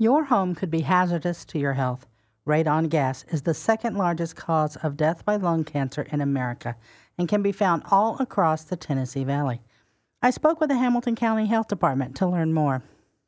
Your home could be hazardous to your health. Radon gas is the second largest cause of death by lung cancer in America and can be found all across the Tennessee Valley. I spoke with the Hamilton County Health Department to learn more.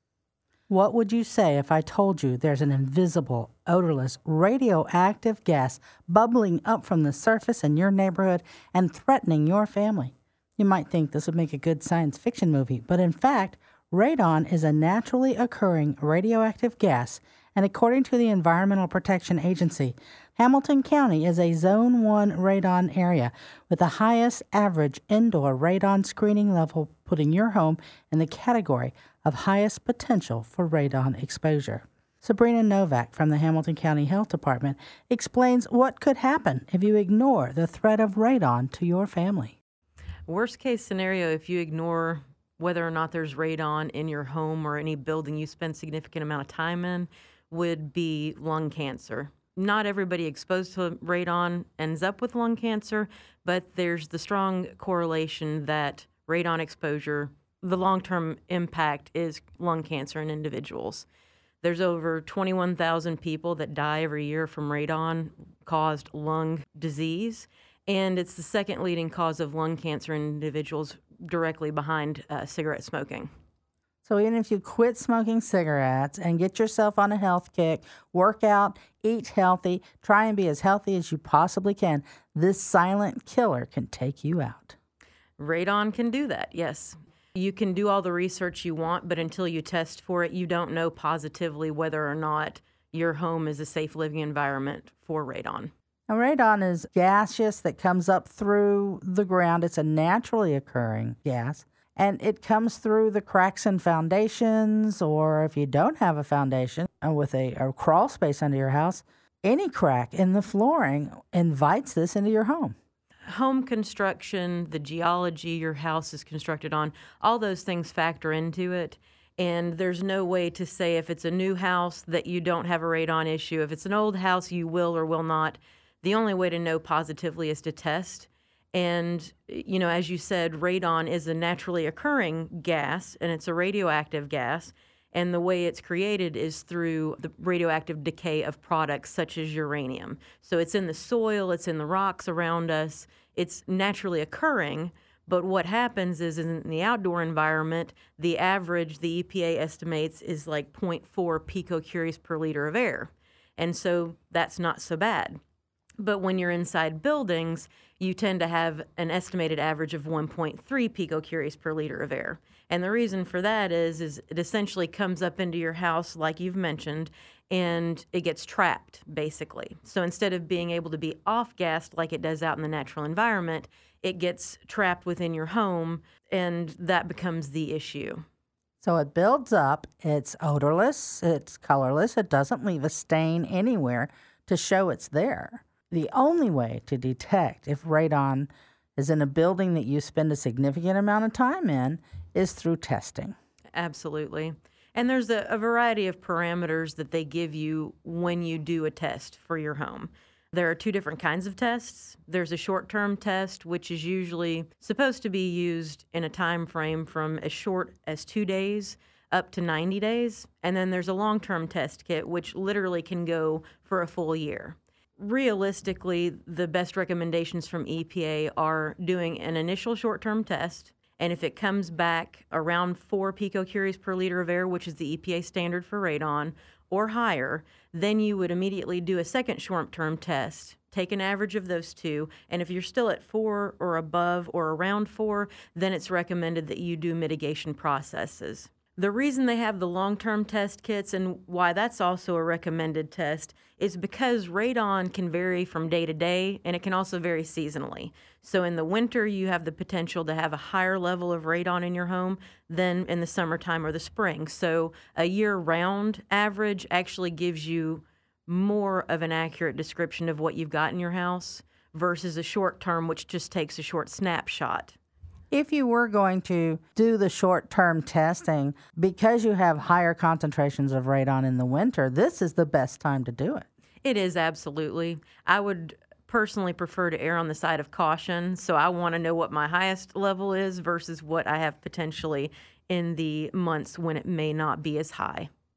What would you say if I told you there's an invisible, odorless, radioactive gas bubbling up from the surface in your neighborhood and threatening your family? You might think this would make a good science fiction movie, but in fact, radon is a naturally occurring radioactive gas, and according to the Environmental Protection Agency, Hamilton County is a Zone 1 radon area with the highest average indoor radon screening level, putting your home in the category of highest potential for radon exposure. Sabrina Novak from the Hamilton County Health Department explains what could happen if you ignore the threat of radon to your family. Worst case scenario, if you ignore whether or not there's radon in your home or any building you spend significant amount of time in, would be lung cancer. Not everybody exposed to radon ends up with lung cancer, but there's the strong correlation that radon exposure, the long-term impact is lung cancer in individuals. There's over 21,000 people that die every year from radon-caused lung disease, and it's the second leading cause of lung cancer in individuals, directly behind cigarette smoking. So even if you quit smoking cigarettes and get yourself on a health kick, work out, eat healthy, try and be as healthy as you possibly can, this silent killer can take you out. Radon can do that, yes. You can do all the research you want, but until you test for it, you don't know positively whether or not your home is a safe living environment for radon. Now, radon is gaseous that comes up through the ground. It's a naturally occurring gas, and it comes through the cracks in foundations, or if you don't have a foundation with a crawl space under your house, any crack in the flooring invites this into your home. Home construction, the geology your house is constructed on, all those things factor into it. And there's no way to say if it's a new house that you don't have a radon issue. If it's an old house, you will or will not. The only way to know positively is to test. And, you know, as you said, radon is a naturally occurring gas, and it's a radioactive gas. And the way it's created is through the radioactive decay of products such as uranium. So it's in the soil, it's in the rocks around us. It's naturally occurring. But what happens is in the outdoor environment, the average, the EPA estimates, is like 0.4 picocuries per liter of air. And so that's not so bad. But when you're inside buildings, you tend to have an estimated average of 1.3 picocuries per liter of air. And the reason for that is it essentially comes up into your house, like you've mentioned, and it gets trapped, basically. So instead of being able to be off-gassed like it does out in the natural environment, it gets trapped within your home, and that becomes the issue. So it builds up, it's odorless, it's colorless, it doesn't leave a stain anywhere to show it's there. The only way to detect if radon is in a building that you spend a significant amount of time in is through testing. Absolutely. And there's a variety of parameters that they give you when you do a test for your home. There are two different kinds of tests. There's a short-term test, which is usually supposed to be used in a time frame from as short as 2 days up to 90 days. And then there's a long-term test kit, which literally can go for a full year. Realistically, the best recommendations from EPA are doing an initial short-term test, and if it comes back around 4 picocuries per liter of air, which is the EPA standard for radon, or higher, then you would immediately do a second short-term test, take an average of those two, and if you're still at 4 or above or around 4, then it's recommended that you do mitigation processes. The reason they have the long-term test kits and why that's also a recommended test is because radon can vary from day to day, and it can also vary seasonally. So in the winter, you have the potential to have a higher level of radon in your home than in the summertime or the spring. So a year-round average actually gives you more of an accurate description of what you've got in your house versus a short-term, which just takes a short snapshot. If you were going to do the short-term testing, because you have higher concentrations of radon in the winter, this is the best time to do it. It is, absolutely. I would personally prefer to err on the side of caution, so I want to know what my highest level is versus what I have potentially in the months when it may not be as high.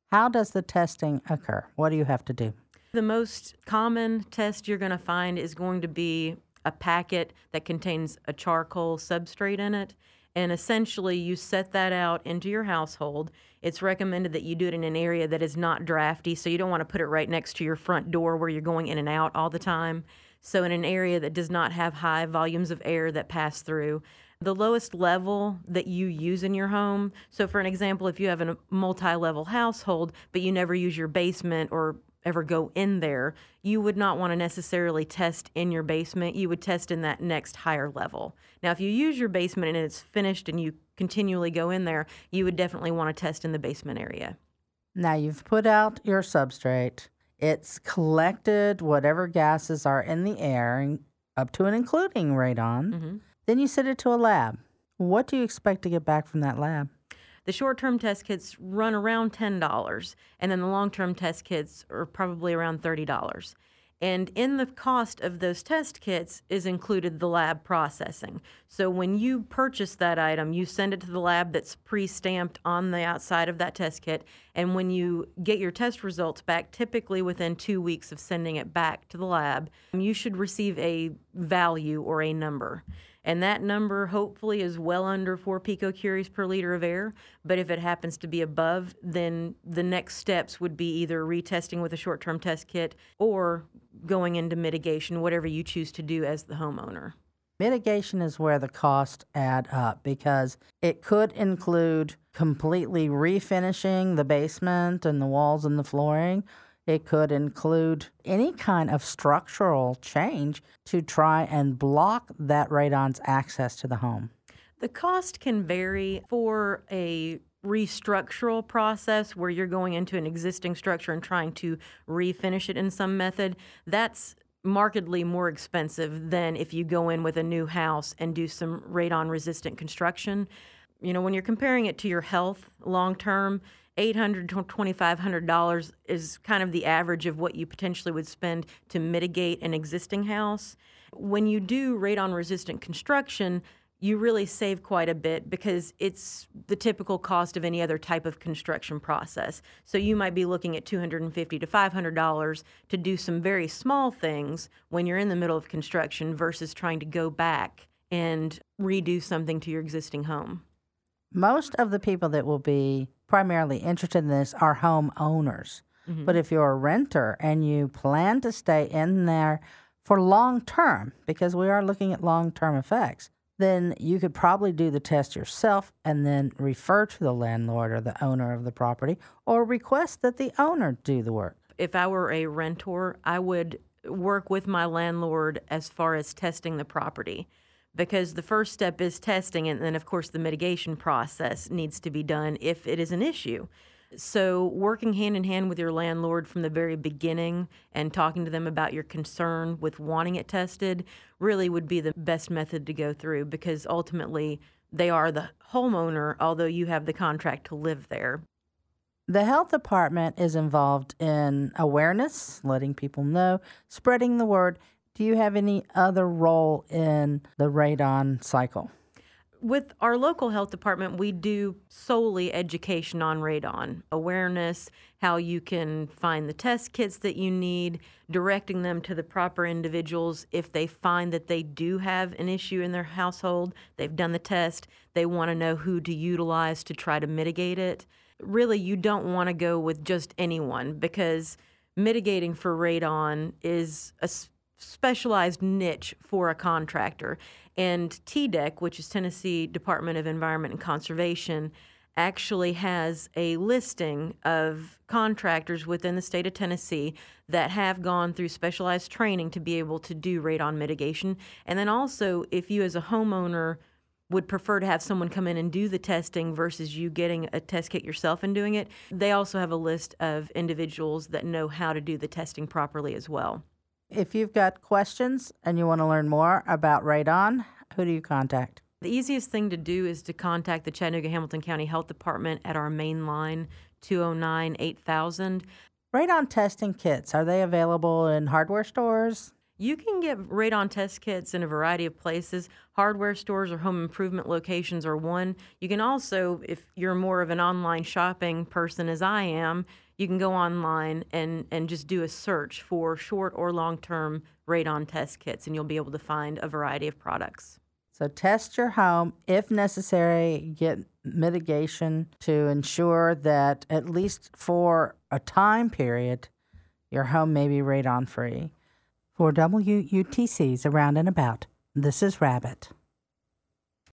How does the testing occur? What do you have to do? The most common test you're going to find is going to be a packet that contains a charcoal substrate in it. And essentially, you set that out into your household. It's recommended that you do it in an area that is not drafty, so you don't want to put it right next to your front door where you're going in and out all the time. So in an area that does not have high volumes of air that pass through. The lowest level that you use in your home, so for an example, if you have a multi-level household, but you never use your basement or ever go in there, you would not want to necessarily test in your basement. You would test in that next higher level. Now, if you use your basement and it's finished and you continually go in there, you would definitely want to test in the basement area. Now, you've put out your substrate. It's collected whatever gases are in the air, up to and including radon. Mm-hmm. Then you send it to a lab. What do you expect to get back from that lab? The short-term test kits run around $10, and then the long-term test kits are probably around $30. And in the cost of those test kits is included the lab processing. So when you purchase that item, you send it to the lab that's pre-stamped on the outside of that test kit. And when you get your test results back, typically within 2 weeks of sending it back to the lab, you should receive a value or a number. And that number hopefully is well under 4 picocuries per liter of air. But if it happens to be above, then the next steps would be either retesting with a short-term test kit or going into mitigation, whatever you choose to do as the homeowner. Mitigation is where the costs add up because it could include completely refinishing the basement and the walls and the flooring. It could include any kind of structural change to try and block that radon's access to the home. The cost can vary for a restructural process where you're going into an existing structure and trying to refinish it in some method. That's markedly more expensive than if you go in with a new house and do some radon-resistant construction. You know, when you're comparing it to your health long-term, $800 to $2,500 is kind of the average of what you potentially would spend to mitigate an existing house. When you do radon-resistant construction, you really save quite a bit because it's the typical cost of any other type of construction process. So you might be looking at $250 to $500 to do some very small things when you're in the middle of construction versus trying to go back and redo something to your existing home. Most of the people that will be primarily interested in this are homeowners. Mm-hmm. But if you're a renter and you plan to stay in there for long term, because we are looking at long-term effects, then you could probably do the test yourself and then refer to the landlord or the owner of the property or request that the owner do the work. If I were a renter, I would work with my landlord as far as testing the property, because the first step is testing, and then, of course, the mitigation process needs to be done if it is an issue. So working hand in hand with your landlord from the very beginning and talking to them about your concern with wanting it tested really would be the best method to go through, because ultimately they are the homeowner, although you have the contract to live there. The health department is involved in awareness, letting people know, spreading the word. Do you have any other role in the radon cycle? With our local health department, we do solely education on radon, awareness, how you can find the test kits that you need, directing them to the proper individuals. If they find that they do have an issue in their household, they've done the test, they want to know who to utilize to try to mitigate it. Really, you don't want to go with just anyone, because mitigating for radon is a specialized niche for a contractor. And TDEC, which is Tennessee Department of Environment and Conservation, actually has a listing of contractors within the state of Tennessee that have gone through specialized training to be able to do radon mitigation. And then also, if you as a homeowner would prefer to have someone come in and do the testing versus you getting a test kit yourself and doing it, they also have a list of individuals that know how to do the testing properly as well. If you've got questions and you want to learn more about radon, who do you contact? The easiest thing to do is to contact the Chattanooga-Hamilton County Health Department at our main line, 209-8000. Radon testing kits, are they available in hardware stores? You can get radon test kits in a variety of places. Hardware stores or home improvement locations are one. You can also, if you're more of an online shopping person as I am, you can go online and just do a search for short or long-term radon test kits, and you'll be able to find a variety of products. So test your home. If necessary, get mitigation to ensure that at least for a time period, your home may be radon-free. For WUTC's Around and About, this is Rabbit.